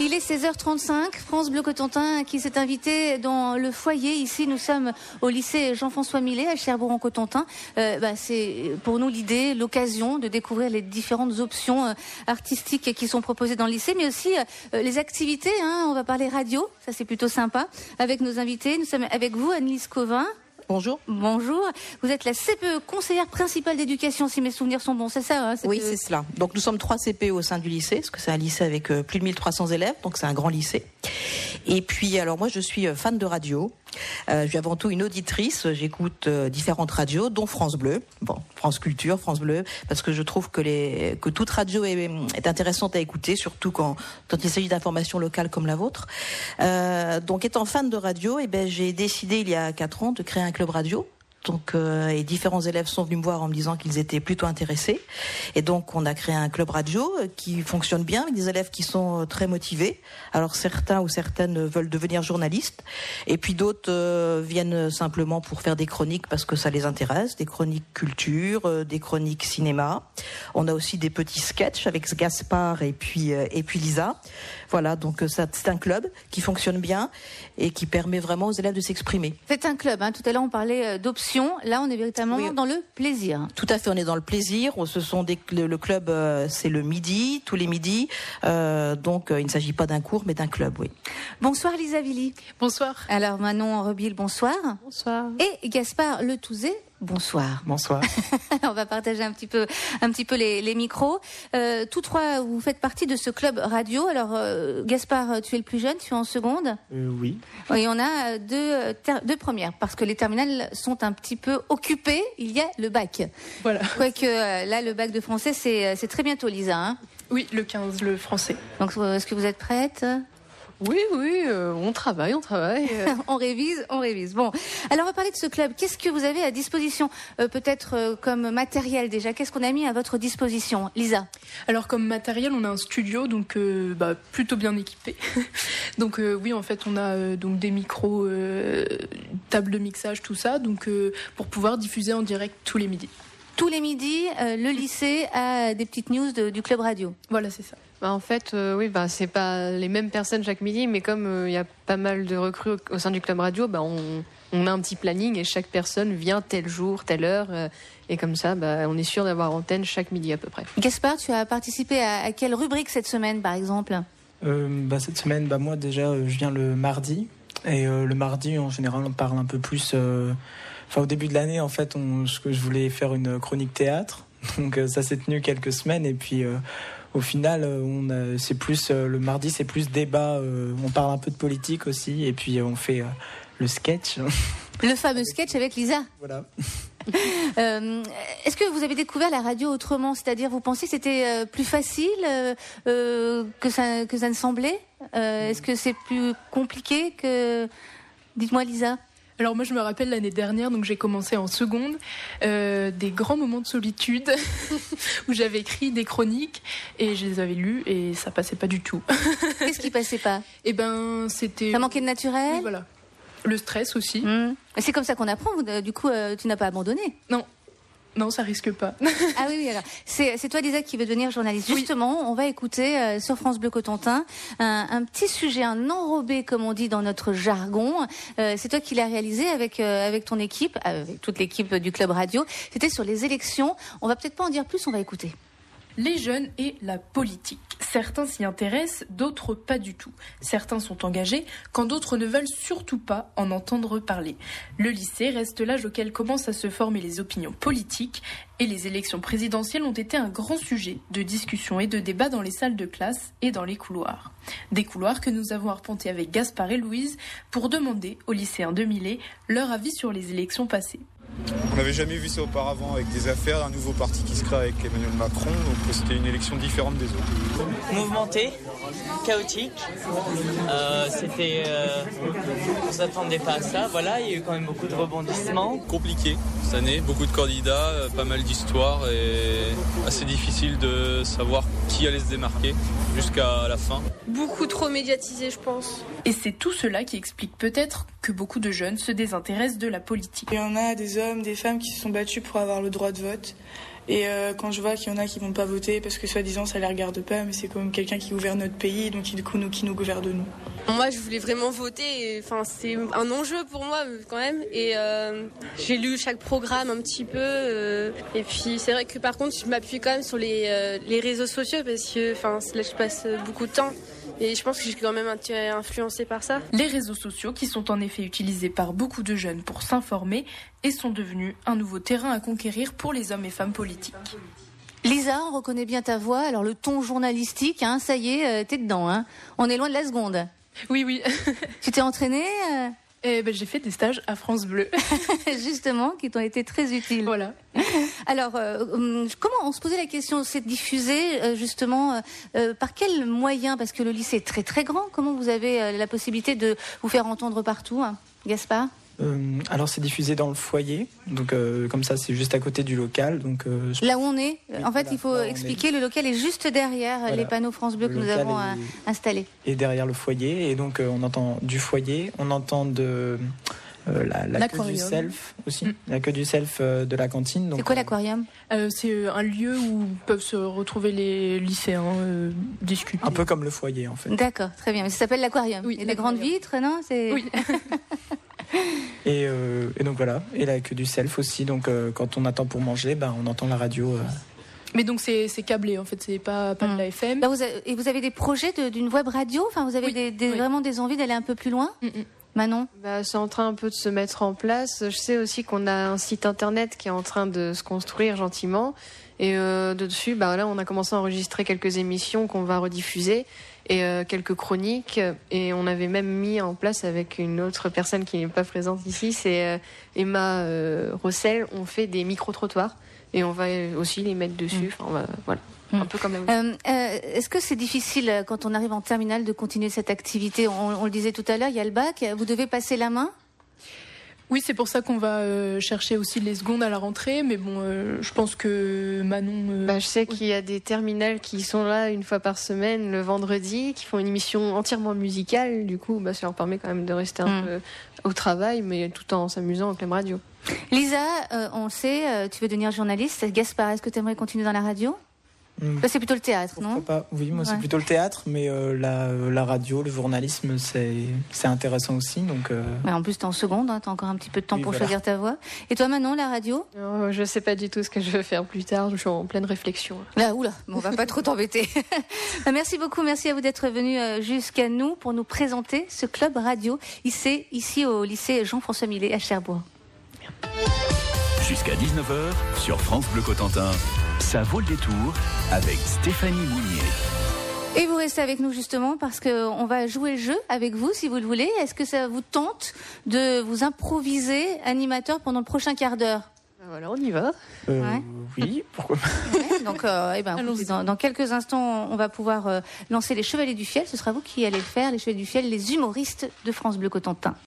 Il est 16h35, France Bleu Cotentin qui s'est invité dans le foyer. Ici, nous sommes au lycée Jean-François Millet à Cherbourg-en-Cotentin. C'est pour nous l'idée, l'occasion de découvrir les différentes options artistiques qui sont proposées dans le lycée, mais aussi les activités. On va parler radio, ça c'est plutôt sympa. Avec nos invités, nous sommes avec vous, Annelise Covin. Bonjour. Bonjour. Vous êtes la CPE, conseillère principale d'éducation, si mes souvenirs sont bons, c'est ça Oui, c'est cela. Donc nous sommes 3 CPE au sein du lycée, parce que c'est un lycée avec plus de 1300 élèves, donc c'est un grand lycée. Et puis, alors moi je suis fan de radio. Je suis avant tout une auditrice, j'écoute différentes radios, dont France Bleu, France Culture, France Bleu, parce que je trouve que toute radio est intéressante à écouter, surtout quand il s'agit d'informations locales comme la vôtre. Donc étant fan de radio, j'ai décidé il y a 4 ans de créer un club radio. Donc, et différents élèves sont venus me voir en me disant qu'ils étaient plutôt intéressés. Et donc, on a créé un club radio qui fonctionne bien avec des élèves qui sont très motivés. Alors, certains ou certaines veulent devenir journalistes. Et puis d'autres viennent simplement pour faire des chroniques parce que ça les intéresse. Des chroniques culture, des chroniques cinéma. On a aussi des petits sketchs avec Gaspard et puis Lisa. Voilà, donc c'est un club qui fonctionne bien et qui permet vraiment aux élèves de s'exprimer. C'est un club, tout à l'heure on parlait d'options. Là, on est véritablement dans le plaisir. Tout à fait, on est dans le plaisir. Le club, c'est le midi, tous les midis. Donc, il ne s'agit pas d'un cours, mais d'un club, oui. Bonsoir Lisa Villy. Bonsoir. Alors Manon Rebille, bonsoir. Bonsoir. Et Gaspard Letouzet. Bonsoir. Bonsoir. On va partager un petit peu les micros. Tous trois, vous faites partie de ce club radio. Alors, Gaspard, tu es le plus jeune, tu es en seconde. Oui. Oui, on a deux premières, parce que les terminales sont un petit peu occupées. Il y a le bac. Voilà. Quoique, là, le bac de français, c'est très bientôt, Lisa. Oui, le 15, le français. Donc, est-ce que vous êtes prête ? Oui, on travaille. on révise. Bon, alors on va parler de ce club. Qu'est-ce que vous avez à disposition, peut-être comme matériel déjà ? Qu'est-ce qu'on a mis à votre disposition, Lisa ? Alors comme matériel, on a un studio, donc plutôt bien équipé. Donc oui, en fait, on a donc des micros, table de mixage, tout ça, donc pour pouvoir diffuser en direct tous les midis. Tous les midis, le lycée a des petites news du club radio. Voilà, c'est ça. En fait, c'est pas les mêmes personnes chaque midi, mais comme il y a pas mal de recrues au sein du club radio, on a un petit planning et chaque personne vient tel jour, telle heure, et comme ça, on est sûr d'avoir antenne chaque midi à peu près. Gaspard, tu as participé à quelle rubrique cette semaine, par exemple ? Cette semaine, moi déjà, je viens le mardi, et le mardi, en général, on parle un peu plus. Au début de l'année, en fait, je voulais faire une chronique théâtre, donc ça s'est tenu quelques semaines, et puis. Au final, c'est plus le mardi, c'est plus débat. On parle un peu de politique aussi, et puis on fait le sketch. Le fameux sketch avec Lisa. Voilà. Est-ce que vous avez découvert la radio autrement ? C'est-à-dire, vous pensiez que c'était plus facile que ça ne semblait ? Est-ce que c'est plus compliqué que... Dites-moi, Lisa. Alors moi je me rappelle l'année dernière, donc j'ai commencé en seconde, des grands moments de solitude où j'avais écrit des chroniques et je les avais lues et ça passait pas du tout. Qu'est-ce qui passait pas ? C'était... Ça manquait de naturel ? Oui, voilà. Le stress aussi. C'est comme ça qu'on apprend, du coup tu n'as pas abandonné ? Non, ça risque pas. Ah oui, alors c'est toi, Lisa, qui veut devenir journaliste. Oui. Justement, on va écouter sur France Bleu Cotentin un petit sujet, un enrobé, comme on dit dans notre jargon. C'est toi qui l'as réalisé avec ton équipe, avec toute l'équipe du club radio. C'était sur les élections. On va peut-être pas en dire plus, on va écouter. Les jeunes et la politique. Certains s'y intéressent, d'autres pas du tout. Certains sont engagés, quand d'autres ne veulent surtout pas en entendre parler. Le lycée reste l'âge auquel commencent à se former les opinions politiques et les élections présidentielles ont été un grand sujet de discussion et de débat dans les salles de classe et dans les couloirs. Des couloirs que nous avons arpentés avec Gaspard et Louise pour demander aux lycéens de Millet leur avis sur les élections passées. On n'avait jamais vu ça auparavant avec des affaires, un nouveau parti qui se crée avec Emmanuel Macron, donc c'était une élection différente des autres. Mouvementé, chaotique, on s'attendait pas à ça, voilà, il y a eu quand même beaucoup de rebondissements. Compliqué cette année, beaucoup de candidats, pas mal d'histoires et assez difficile de savoir qui allait se démarquer jusqu'à la fin. Beaucoup trop médiatisé, je pense. Et c'est tout cela qui explique peut-être que beaucoup de jeunes se désintéressent de la politique. Il y en a des hommes, des femmes qui se sont battus pour avoir le droit de vote. Et quand je vois qu'il y en a qui vont pas voter parce que soi-disant ça les regarde pas, mais c'est quand même quelqu'un qui gouverne notre pays, donc qui nous gouverne de nous. Moi, je voulais vraiment voter. Enfin, c'est un enjeu pour moi quand même. Et j'ai lu chaque programme un petit peu. Et puis, c'est vrai que par contre, je m'appuie quand même sur les réseaux sociaux parce que, enfin, là, je passe beaucoup de temps. Et je pense que j'ai quand même été influencée par ça. Les réseaux sociaux qui sont en effet utilisés par beaucoup de jeunes pour s'informer et sont devenus un nouveau terrain à conquérir pour les hommes et femmes politiques. Lisa, on reconnaît bien ta voix. Alors le ton journalistique, hein, ça y est, t'es dedans. Hein. On est loin de la seconde. Oui. Tu t'es entraînée j'ai fait des stages à France Bleu. Justement, qui t'ont été très utiles. Voilà. Alors, comment on se posait la question, c'est diffusé justement par quels moyens? Parce que le lycée est très très grand. Comment vous avez la possibilité de vous faire entendre partout, hein, Gaspard? Alors c'est diffusé dans le foyer, donc comme ça c'est juste à côté du local. Donc, là où on est, oui, en fait voilà, il faut expliquer, le local est juste derrière les panneaux France Bleu que nous avons installés. Et derrière le foyer, et donc on entend du foyer, on entend de la queue du self aussi, la queue du self de la cantine. C'est quoi l'aquarium? C'est un lieu où peuvent se retrouver les lycéens, discuter. Un peu comme le foyer en fait. D'accord, très bien. Mais ça s'appelle l'aquarium. Oui, et des grandes vitres, non? Oui. Et donc voilà, et la queue du self aussi, donc quand on attend pour manger, on entend la radio. Mais donc c'est câblé en fait, c'est pas de la FM. Là, vous avez des projets d'une web radio, enfin vous avez vraiment des envies d'aller un peu plus loin? Manon? C'est en train un peu de se mettre en place. Je sais aussi qu'on a un site internet qui est en train de se construire gentiment. Et dessus, là, on a commencé à enregistrer quelques émissions qu'on va rediffuser et quelques chroniques. Et on avait même mis en place avec une autre personne qui n'est pas présente ici, c'est Emma Rossel. On fait des micro-trottoirs et on va aussi les mettre dessus. Enfin, voilà. Un peu comme Est-ce que c'est difficile quand on arrive en terminale de continuer cette activité? On le disait tout à l'heure, il y a le bac, vous devez passer la main? Oui, c'est pour ça qu'on va chercher aussi les secondes à la rentrée, mais bon, je pense que Manon... je sais qu'il y a des terminales qui sont là une fois par semaine, le vendredi, qui font une émission entièrement musicale, du coup, ça leur permet quand même de rester un peu au travail, mais tout en s'amusant au club radio. Lisa, on le sait, tu veux devenir journaliste. Gaspard, est-ce que tu aimerais continuer dans la radio? C'est plutôt le théâtre, non? Pas. Oui, moi c'est plutôt le théâtre, mais la radio, le journalisme, c'est intéressant aussi. Donc, en plus, t'es en seconde, t'as encore un petit peu de temps pour choisir ta voie. Et toi, Manon, la radio? Je sais pas du tout ce que je vais faire plus tard, je suis en pleine réflexion. On va pas trop t'embêter. Merci beaucoup, merci à vous d'être venus jusqu'à nous pour nous présenter ce club radio ici au lycée Jean-François Millet à Cherbourg. Jusqu'à 19h sur France Bleu Cotentin. Ça vaut le détour avec Stéphanie Mounier. Et vous restez avec nous justement parce qu'on va jouer le jeu avec vous si vous le voulez. Est-ce que ça vous tente de vous improviser animateur pendant le prochain quart d'heure? Voilà, on y va. Oui, pourquoi pas. Donc, dans quelques instants, on va pouvoir lancer les Chevaliers du Fiel. Ce sera vous qui allez le faire, les Chevaliers du Fiel, les humoristes de France Bleu Cotentin.